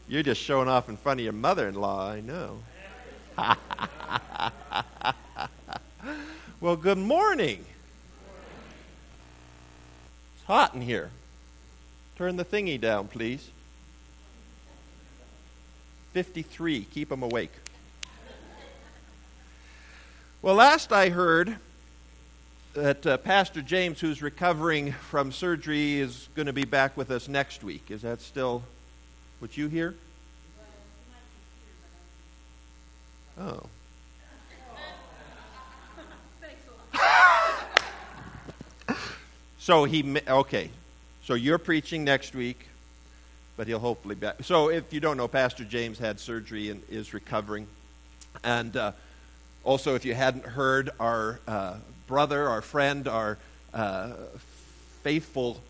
You're just showing off in front of your mother-in-law, I know. Well, good morning. It's hot in here. Turn the thingy down, please. 53. Keep them awake. Well, last I heard that Pastor James, who's recovering from surgery, is going to be back with us next week. Is that still what you hear? Oh. Okay. So you're preaching next week, but he'll hopefully be back. So if you don't know, Pastor James had surgery and is recovering. And also, if you hadn't heard, our brother, our friend, our faithful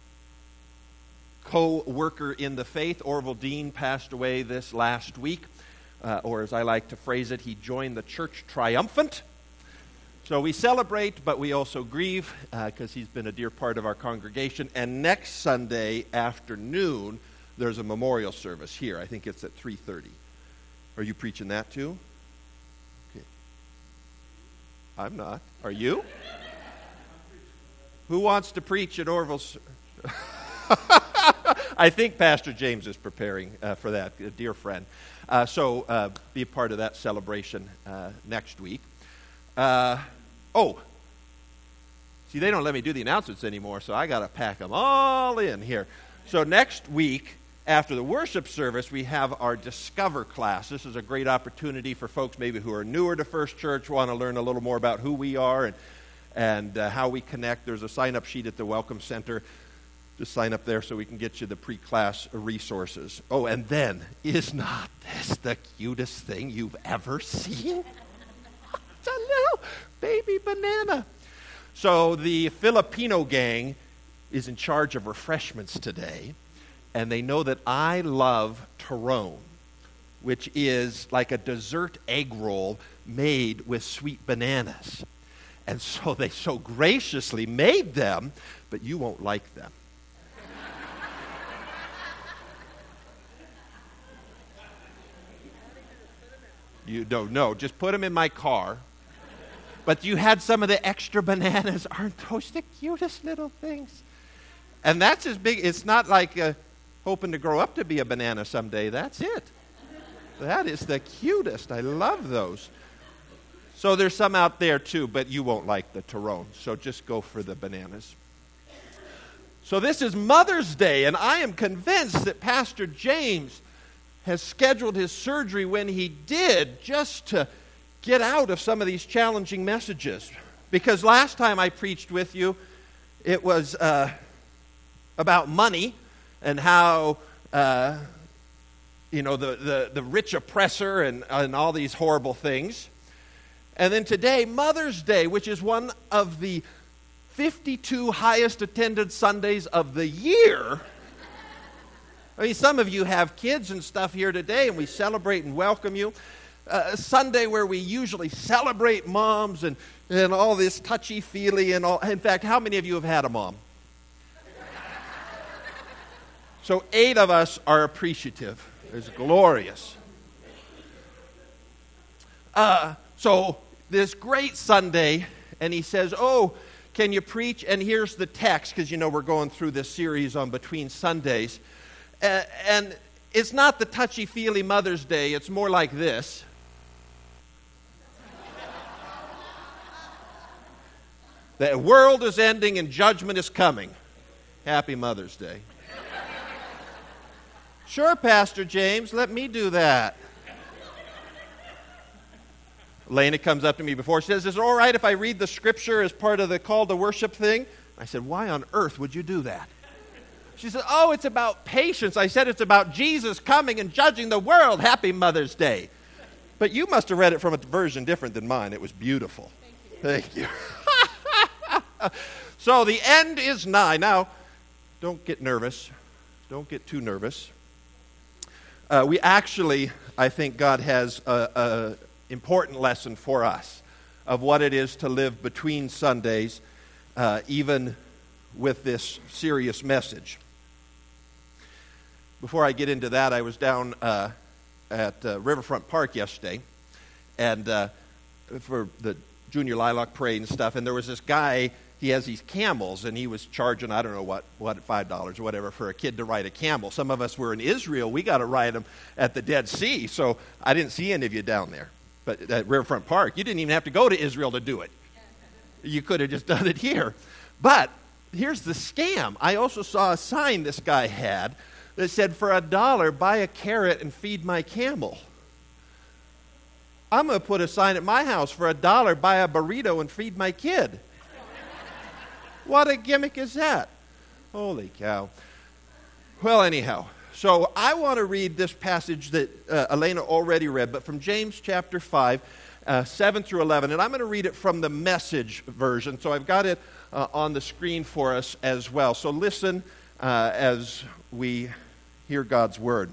co-worker in the faith, Orville Dean, passed away this last week. Or as I like to phrase it, he joined the church triumphant. So we celebrate, but we also grieve because he's been a dear part of our congregation. And next Sunday afternoon, there's a memorial service here. I think it's at 3:30. Are you preaching that too? Okay. I'm not. Are you? Who wants to preach at Orville's? I think Pastor James is preparing for that, a dear friend. So be a part of that celebration next week. See, they don't let me do the announcements anymore, so I got to pack them all in here. So next week, after the worship service, we have our Discover class. This is a great opportunity for folks maybe who are newer to First Church, want to learn a little more about who we are and how we connect. There's a sign-up sheet at the Welcome Center. Just sign up there so we can get you the pre-class resources. Oh, and then, is not this the cutest thing you've ever seen? It's a little baby banana. So the Filipino gang is in charge of refreshments today, and they know that I love turon, which is like a dessert egg roll made with sweet bananas. And so they so graciously made them, but you won't like them. You don't know. Just put them in my car. But you had some of the extra bananas. Aren't those the cutest little things? And that's as big. It's not like hoping to grow up to be a banana someday. That's it. That is the cutest. I love those. So there's some out there too, but you won't like the turon. So just go for the bananas. So this is Mother's Day, and I am convinced that Pastor James has scheduled his surgery when he did just to get out of some of these challenging messages. Because last time I preached with you, it was about money and how, the rich oppressor and all these horrible things. And then today, Mother's Day, which is one of the 52 highest attended Sundays of the year. I mean, some of you have kids and stuff here today, and we celebrate and welcome you. Sunday where we usually celebrate moms and all this touchy-feely and all. In fact, how many of you have had a mom? So 8 of us are appreciative. It's glorious. So this great Sunday, and he says, "Oh, can you preach?" And here's the text, because we're going through this series on Between Sundays. And it's not the touchy-feely Mother's Day. It's more like this. The world is ending and judgment is coming. Happy Mother's Day. Sure, Pastor James, let me do that. Elena comes up to me before. She says, "Is it all right if I read the scripture as part of the call to worship thing?" I said, "Why on earth would you do that?" She said, "Oh, it's about patience." I said, "It's about Jesus coming and judging the world. Happy Mother's Day." But you must have read it from a version different than mine. It was beautiful. Thank you. So the end is nigh. Now, don't get nervous. Don't get too nervous. We actually, I think God has an important lesson for us of what it is to live between Sundays, even with this serious message. before I get into that, I was down at Riverfront Park yesterday, and for the Junior Lilac Parade and stuff, and there was this guy. He has these camels, and he was charging, I don't know what $5 or whatever for a kid to ride a camel. Some of us were in Israel. We got to ride them at the Dead Sea, so I didn't see any of you down there. But at Riverfront Park, you didn't even have to go to Israel to do it. You could have just done it here. But here's the scam. I also saw a sign this guy had that said, for $1, buy a carrot and feed my camel. I'm going to put a sign at my house, for $1, buy a burrito and feed my kid. What a gimmick is that? Holy cow. Well, anyhow, so I want to read this passage that Elena already read, but from James chapter 5, 7 through 11. And I'm going to read it from the Message version, so I've got it on the screen for us as well. So listen as we hear God's word.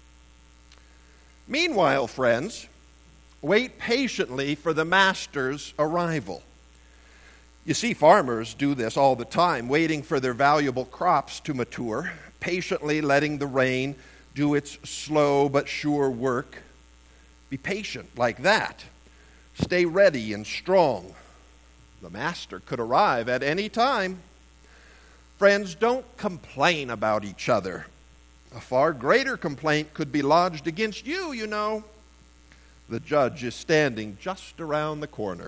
Meanwhile, friends, wait patiently for the master's arrival. You see, farmers do this all the time, waiting for their valuable crops to mature, patiently letting the rain do its slow but sure work. Be patient like that. Stay ready and strong. The master could arrive at any time. Friends, don't complain about each other. A far greater complaint could be lodged against you, you know. The judge is standing just around the corner.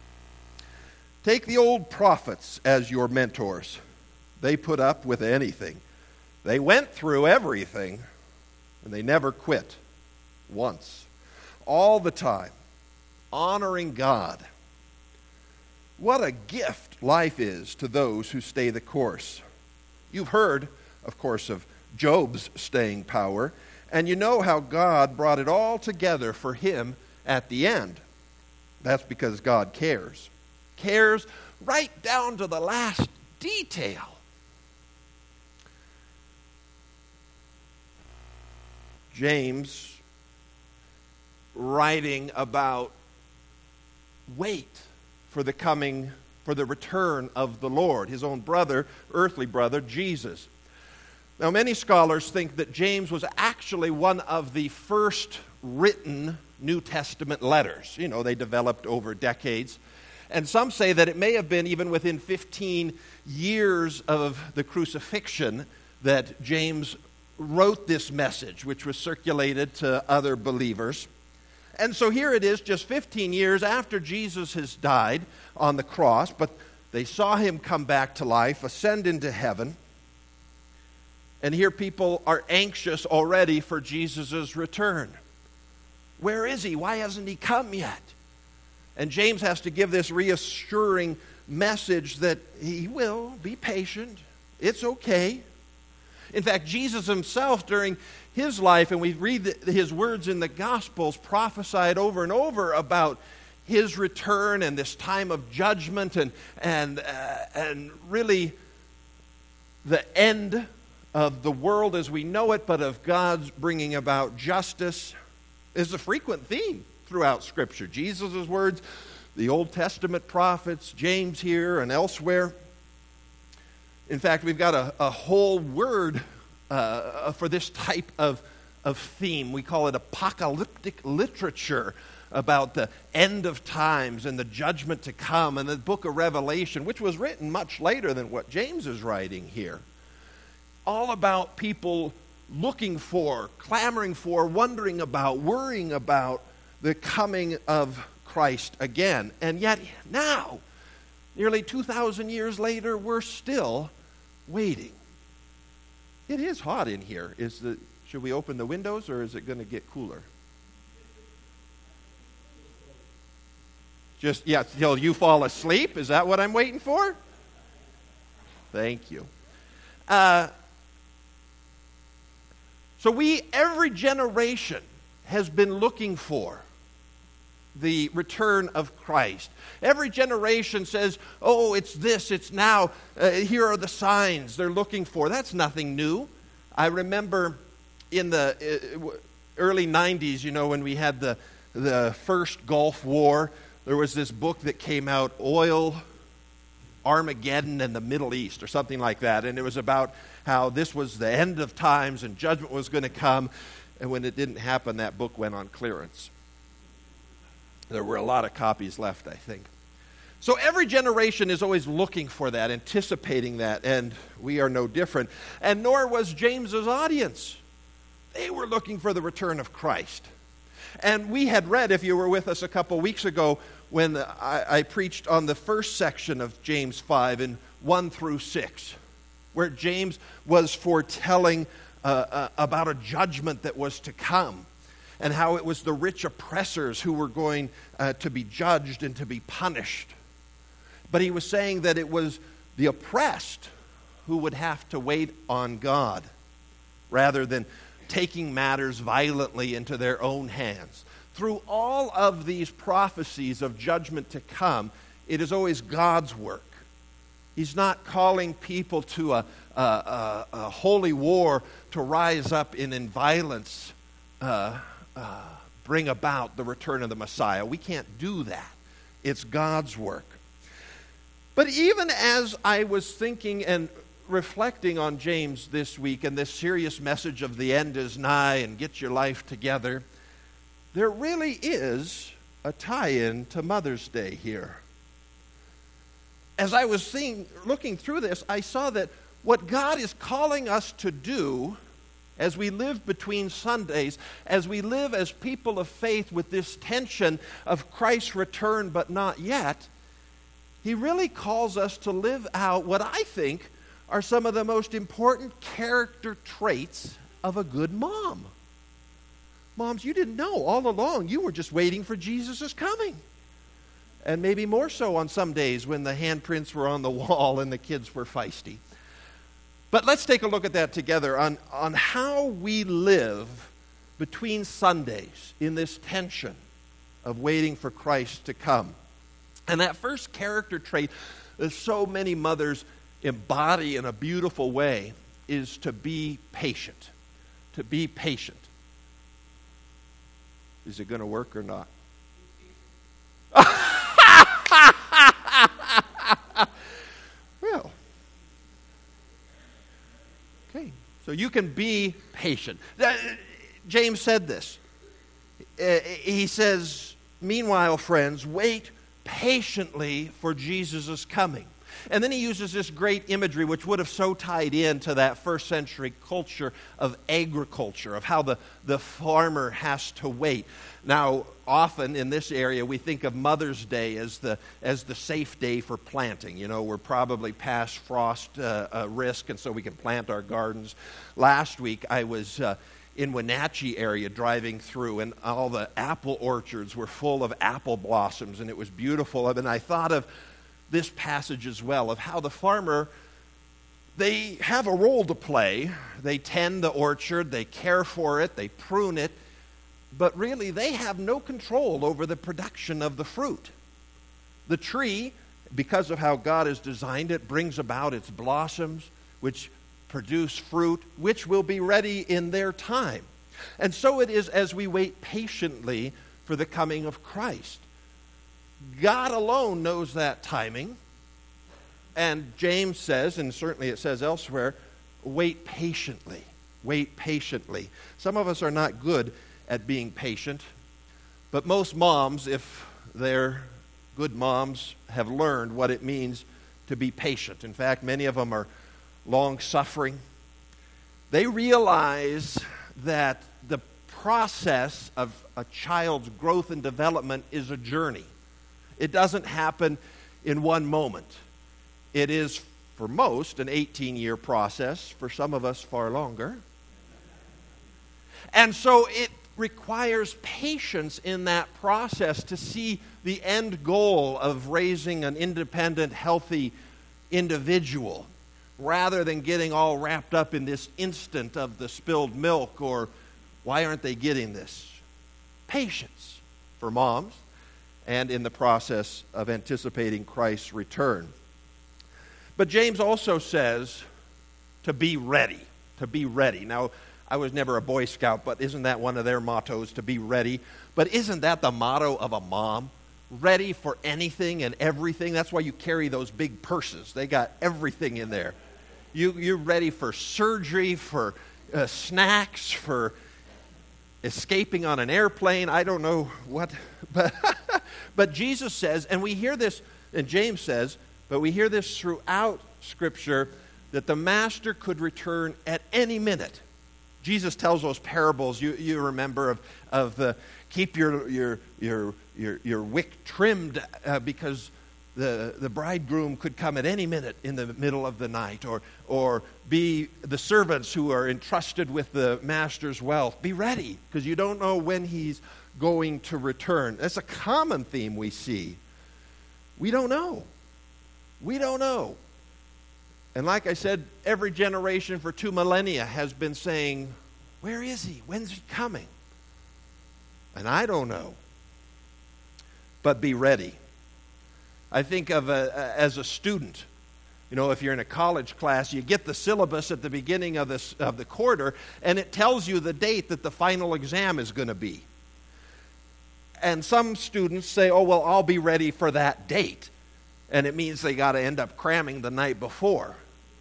Take the old prophets as your mentors. They put up with anything. They went through everything, and they never quit once. All the time, honoring God. What a gift life is to those who stay the course. You've heard, of course, of Job's staying power, and you know how God brought it all together for him at the end. That's because God cares. Cares right down to the last detail. James, writing about wait for the return of the Lord, his own brother, earthly brother, Jesus. Now, many scholars think that James was actually one of the first written New Testament letters. You know, they developed over decades. And some say that it may have been even within 15 years of the crucifixion that James wrote this message, which was circulated to other believers. And so here it is, just 15 years after Jesus has died on the cross, but they saw him come back to life, ascend into heaven. And here people are anxious already for Jesus' return. Where is he? Why hasn't he come yet? And James has to give this reassuring message that he will be patient. It's okay. In fact, Jesus himself during his life, and we read his words in the Gospels, prophesied over and over about his return and this time of judgment and really the end of the world as we know it, but of God's bringing about justice is a frequent theme throughout Scripture. Jesus' words, the Old Testament prophets, James here and elsewhere. In fact, we've got a whole word for this type of theme. We call it apocalyptic literature, about the end of times and the judgment to come, and the book of Revelation, which was written much later than what James is writing here. All about people looking for, clamoring for, wondering about, worrying about the coming of Christ again. And yet now, nearly 2,000 years later, we're still waiting. It is hot in here. Should we open the windows, or is it going to get cooler? Just, till you fall asleep? Is that what I'm waiting for? Thank you. So every generation has been looking for the return of Christ. Every generation says, oh, it's this, it's now, here are the signs they're looking for. That's nothing new. I remember in the early 90s, when we had the first Gulf War, there was this book that came out, Oil, Armageddon, and the Middle East, or something like that, and it was about how this was the end of times and judgment was going to come. And when it didn't happen, that book went on clearance. There were a lot of copies left, I think. So every generation is always looking for that, anticipating that, and we are no different. And nor was James's audience. They were looking for the return of Christ. And we had read, if you were with us a couple weeks ago, when I preached on the first section of James 5 in 1 through 6, where James was foretelling about a judgment that was to come, and how it was the rich oppressors who were going to be judged and to be punished. But he was saying that it was the oppressed who would have to wait on God, rather than taking matters violently into their own hands. Through all of these prophecies of judgment to come, it is always God's work. He's not calling people to a holy war to rise up in violence, bring about the return of the Messiah. We can't do that. It's God's work. But even as I was thinking and reflecting on James this week and this serious message of the end is nigh and get your life together, there really is a tie-in to Mother's Day here. As I was looking through this, I saw that what God is calling us to do as we live between Sundays, as we live as people of faith with this tension of Christ's return but not yet, He really calls us to live out what I think are some of the most important character traits of a good mom. Moms, you didn't know all along. You were just waiting for Jesus' coming. And maybe more so on some days when the handprints were on the wall and the kids were feisty. But let's take a look at that together on how we live between Sundays in this tension of waiting for Christ to come. And that first character trait that so many mothers embody in a beautiful way is to be patient. To be patient. Is it going to work or not? Well, okay. So you can be patient. James said this. He says, meanwhile, friends, wait patiently for Jesus' coming. And then he uses this great imagery which would have so tied into that first century culture of agriculture, of how the farmer has to wait. Now, often in this area we think of Mother's Day as the safe day for planting. You know, we're probably past frost risk, and so we can plant our gardens. Last week I was in Wenatchee area driving through, and all the apple orchards were full of apple blossoms, and it was beautiful. And I thought of this passage as well, of how the farmer, they have a role to play. They tend the orchard, they care for it, they prune it, but really they have no control over the production of the fruit. The tree, because of how God has designed it, brings about its blossoms, which produce fruit, which will be ready in their time. And so it is as we wait patiently for the coming of Christ. God alone knows that timing. And James says, and certainly it says elsewhere, wait patiently. Wait patiently. Some of us are not good at being patient, but most moms, if they're good moms, have learned what it means to be patient. In fact, many of them are long-suffering. They realize that the process of a child's growth and development is a journey. It doesn't happen in one moment. It is, for most, an 18-year process. For some of us, far longer. And so it requires patience in that process to see the end goal of raising an independent, healthy individual, rather than getting all wrapped up in this instant of the spilled milk or why aren't they getting this? Patience for moms, and in the process of anticipating Christ's return. But James also says to be ready. To be ready. Now, I was never a Boy Scout, but isn't that one of their mottos, to be ready? But isn't that the motto of a mom? Ready for anything and everything. That's why you carry those big purses. They got everything in there. You're ready for surgery, for snacks, for escaping on an airplane. I don't know what. But Jesus says, and we hear this, and James says, but we hear this throughout Scripture, that the master could return at any minute. Jesus tells those parables, you remember, of keep your wick trimmed because the bridegroom could come at any minute in the middle of the night, or be the servants who are entrusted with the master's wealth. Be ready, because you don't know when he's going to return. That's a common theme we see. We don't know. We don't know. And like I said, every generation for 2 millennia has been saying, where is he? When's he coming? And I don't know. But be ready. I think of as a student, if you're in a college class, you get the syllabus at the beginning of the quarter, and it tells you the date that the final exam is going to be. And some students say, oh, well, I'll be ready for that date. And it means they got to end up cramming the night before.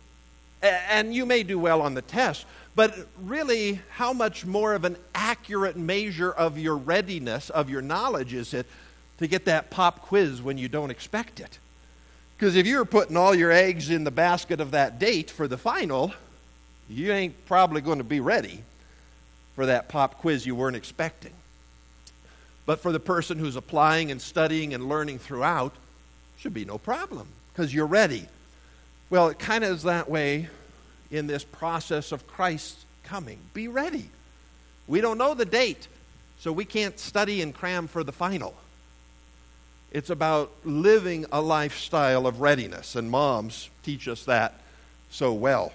And you may do well on the test, but really, how much more of an accurate measure of your readiness, of your knowledge is it to get that pop quiz when you don't expect it? Because if you're putting all your eggs in the basket of that date for the final, you ain't probably going to be ready for that pop quiz you weren't expecting. But for the person who's applying and studying and learning throughout, should be no problem, because you're ready. Well, it kind of is that way in this process of Christ's coming. Be ready. We don't know the date, so we can't study and cram for the final. It's about living a lifestyle of readiness, and moms teach us that so well.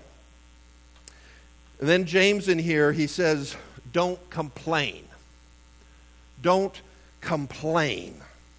And then James in here, he says, don't complain. Don't complain.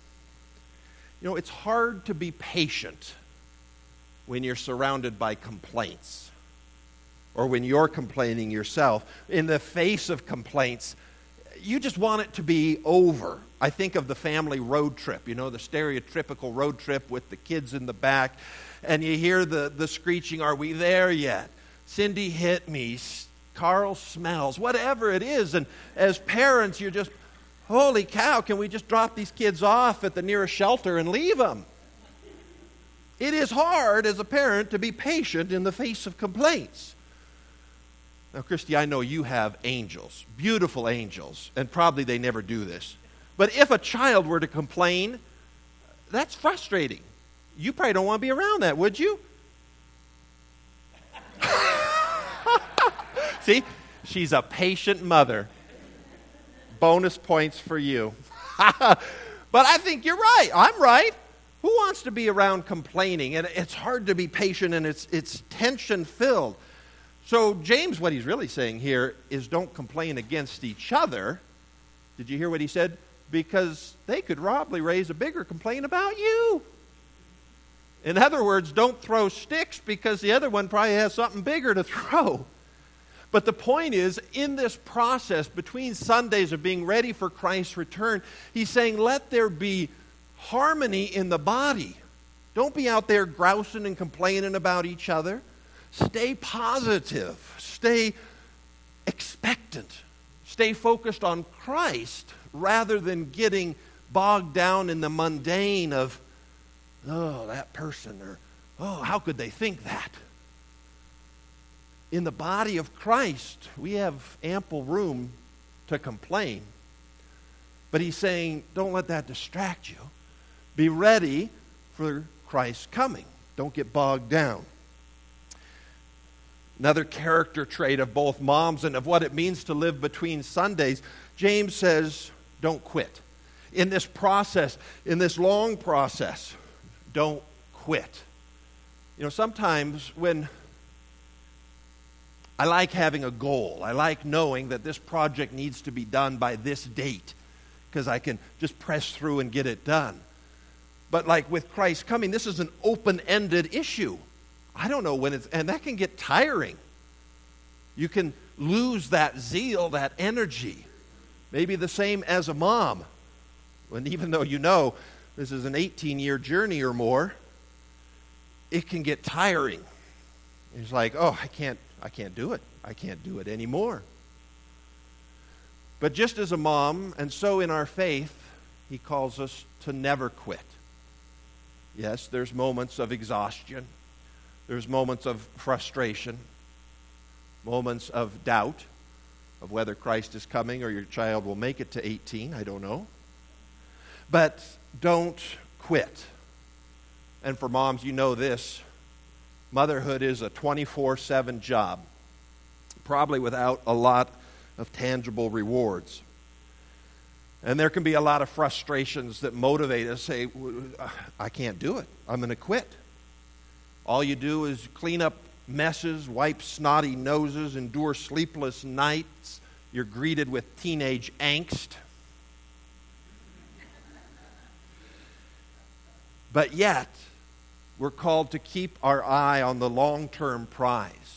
It's hard to be patient when you're surrounded by complaints, or when you're complaining yourself. In the face of complaints, you just want it to be over. I think of the family road trip, the stereotypical road trip with the kids in the back, and you hear the screeching, are we there yet? Cindy hit me, Carl smells, whatever it is. And as parents, you're just, holy cow, can we just drop these kids off at the nearest shelter and leave them? It is hard as a parent to be patient in the face of complaints. Now, Christy, I know you have angels, beautiful angels, and probably they never do this. But if a child were to complain, that's frustrating. You probably don't want to be around that, would you? See, she's a patient mother. Bonus points for you. But I think you're right. I'm right. Who wants to be around complaining? And it's hard to be patient, and it's tension-filled. So James, what he's really saying here is don't complain against each other. Did you hear what he said? Because they could probably raise a bigger complaint about you. In other words, don't throw sticks because the other one probably has something bigger to throw. But the point is, in this process between Sundays of being ready for Christ's return, he's saying let there be harmony in the body. Don't be out there grousing and complaining about each other. Stay positive. Stay expectant. Stay focused on Christ rather than getting bogged down in the mundane of, oh, that person, or, oh, how could they think that? In the body of Christ, we have ample room to complain. But he's saying, don't let that distract you. Be ready for Christ's coming. Don't get bogged down. Another character trait of both moms and of what it means to live between Sundays, James says, don't quit. In this process, in this long process, don't quit. Sometimes when I like having a goal. I like knowing that this project needs to be done by this date because I can just press through and get it done. But like with Christ coming, this is an open-ended issue. I don't know when and that can get tiring. You can lose that zeal, that energy. Maybe the same as a mom. And even though this is an 18-year journey or more, it can get tiring. He's like, oh, I can't do it. I can't do it anymore. But just as a mom, and so in our faith, he calls us to never quit. Yes, there's moments of exhaustion. There's moments of frustration. Moments of doubt of whether Christ is coming or your child will make it to 18. I don't know. But don't quit. And for moms, you know this. Motherhood is a 24/7 job, probably without a lot of tangible rewards. And there can be a lot of frustrations that motivate us, say, I can't do it. I'm going to quit. All you do is clean up messes, wipe snotty noses, endure sleepless nights. You're greeted with teenage angst. But yet, we're called to keep our eye on the long-term prize,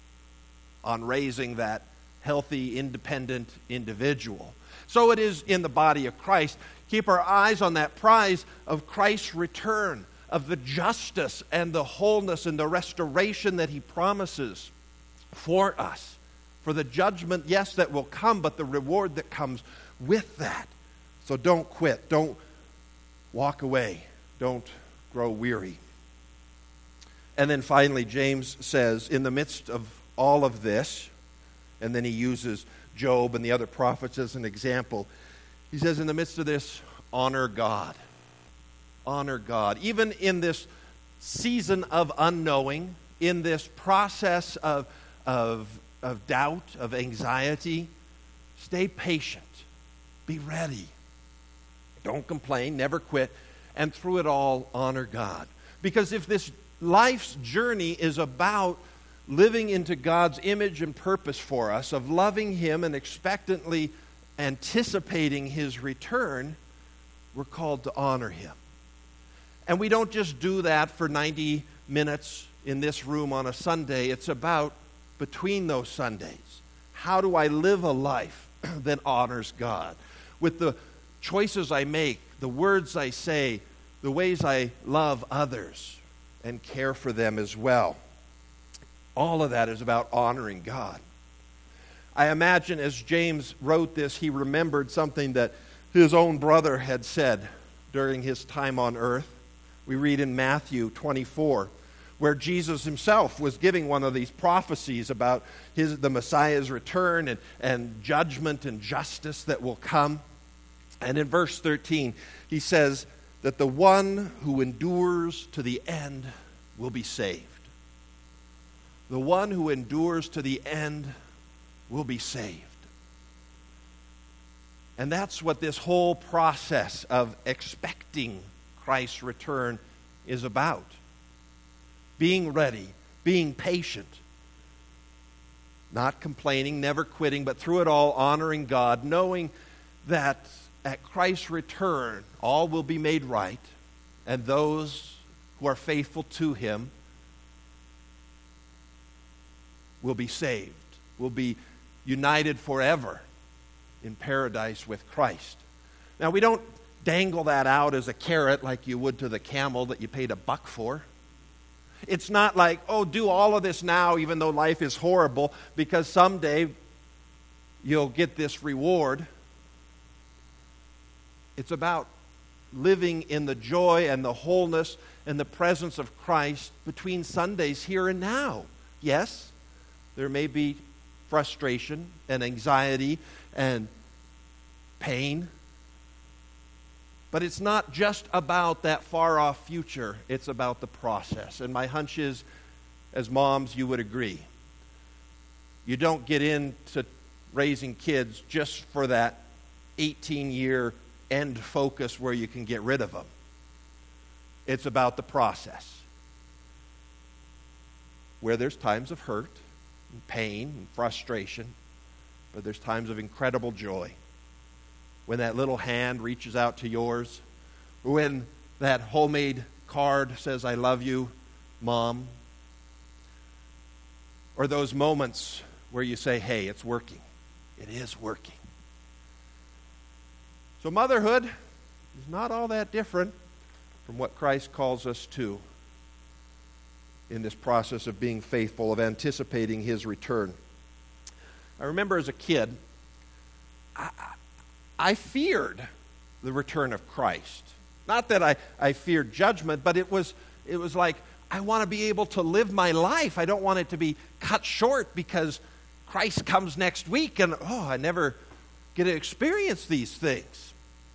on raising that healthy, independent individual. So it is in the body of Christ. Keep our eyes on that prize of Christ's return, of the justice and the wholeness and the restoration that he promises for us. For the judgment, yes, that will come, but the reward that comes with that. So don't quit. Don't walk away. Don't grow weary. And then finally, James says, in the midst of all of this, and then he uses Job and the other prophets as an example, he says, in the midst of this, honor God. Honor God. Even in this season of unknowing, in this process of doubt, of anxiety, stay patient. Be ready. Don't complain, never quit, and through it all, honor God. Because if this life's journey is about living into God's image and purpose for us, of loving him and expectantly anticipating his return, we're called to honor him. And we don't just do that for 90 minutes in this room on a Sunday. It's about between those Sundays. How do I live a life that honors God? With the choices I make, the words I say, the ways I love others and care for them as well. All of that is about honoring God. I imagine as James wrote this, he remembered something that his own brother had said during his time on earth. We read in Matthew 24, where Jesus himself was giving one of these prophecies about the Messiah's return and judgment and justice that will come. And in verse 13, he says that the one who endures to the end will be saved. The one who endures to the end will be saved. And that's what this whole process of expecting Christ's return is about. Being ready, being patient, not complaining, never quitting, but through it all honoring God, knowing that at Christ's return all will be made right, and those who are faithful to him will be saved, will be united forever in paradise with Christ. Now, we don't dangle that out as a carrot like you would to the camel that you paid $1 for. It's not like, oh, do all of this now even though life is horrible because someday you'll get this reward. It's about living in the joy and the wholeness and the presence of Christ between Sundays here and now. Yes, there may be frustration and anxiety and pain, but it's not just about that far-off future. It's about the process. And my hunch is, as moms, you would agree. You don't get into raising kids just for that 18-year end focus where you can get rid of them. It's about the process, where there's times of hurt and pain and frustration, but there's times of incredible joy. When that little hand reaches out to yours, when that homemade card says, I love you, Mom, or those moments where you say, hey, it's working. It is working. So motherhood is not all that different from what Christ calls us to. in this process of being faithful, of anticipating his return. I remember as a kid, I feared the return of Christ. Not that I feared judgment, but it was like, I want to be able to live my life. I don't want it to be cut short because Christ comes next week and, I never get to experience these things.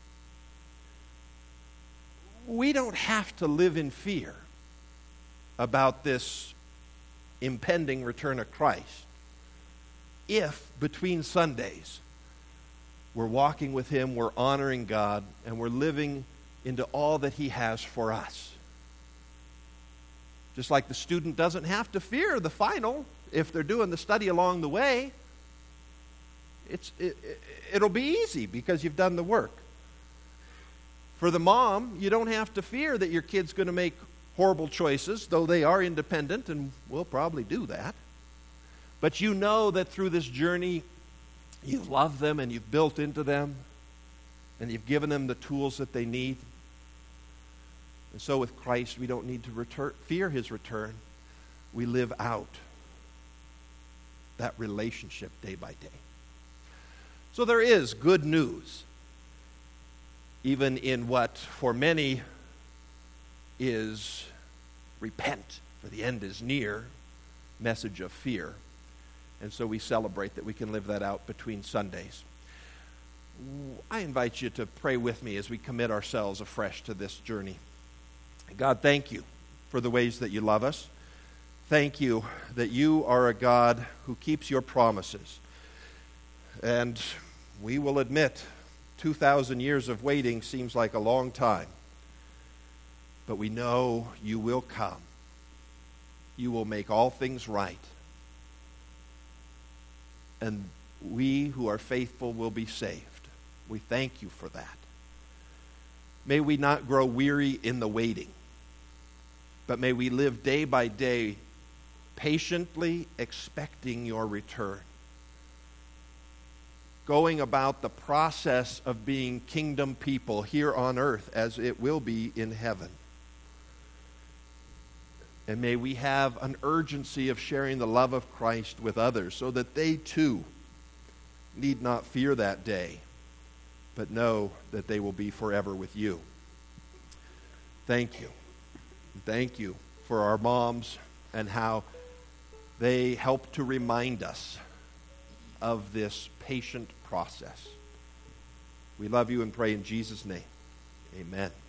We don't have to live in fear about this impending return of Christ if between Sundays we're walking with him, we're honoring God, and we're living into all that he has for us. Just like the student doesn't have to fear the final if they're doing the study along the way. It'll be easy because you've done the work. For the mom, you don't have to fear that your kid's going to make horrible choices, though they are independent and will probably do that. But you know that through this journey, you love them and you've built into them and you've given them the tools that they need. And so with Christ, we don't need to fear his return. We live out that relationship day by day. So there is good news, even in what for many is repent, for the end is near, message of fear. And so we celebrate that we can live that out between Sundays. I invite you to pray with me as we commit ourselves afresh to this journey. God, thank you for the ways that you love us. Thank you that you are a God who keeps your promises. And we will admit, 2,000 years of waiting seems like a long time. But we know you will come. You will make all things right. And we who are faithful will be saved. We thank you for that. May we not grow weary in the waiting, but may we live day by day patiently expecting your return, going about the process of being kingdom people here on earth as it will be in heaven. And may we have an urgency of sharing the love of Christ with others so that they too need not fear that day, but know that they will be forever with you. Thank you. Thank you for our moms and how they help to remind us of this patient process. We love you and pray in Jesus' name. Amen.